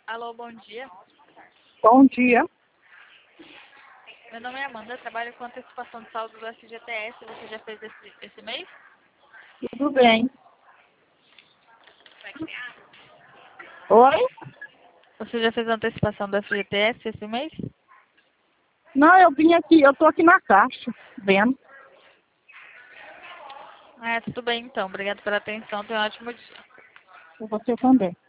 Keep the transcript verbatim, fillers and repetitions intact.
Alô, bom dia. Bom dia. Meu nome é Amanda, trabalho com antecipação de saldo do F G T S. Você já fez esse, esse mês? Tudo bem. Oi? Você já fez a antecipação do F G T S esse mês? Não, eu vim aqui, eu tô aqui na caixa, vendo. Ah, tudo bem então. Obrigada pela atenção. Tenha um ótimo dia. Você também.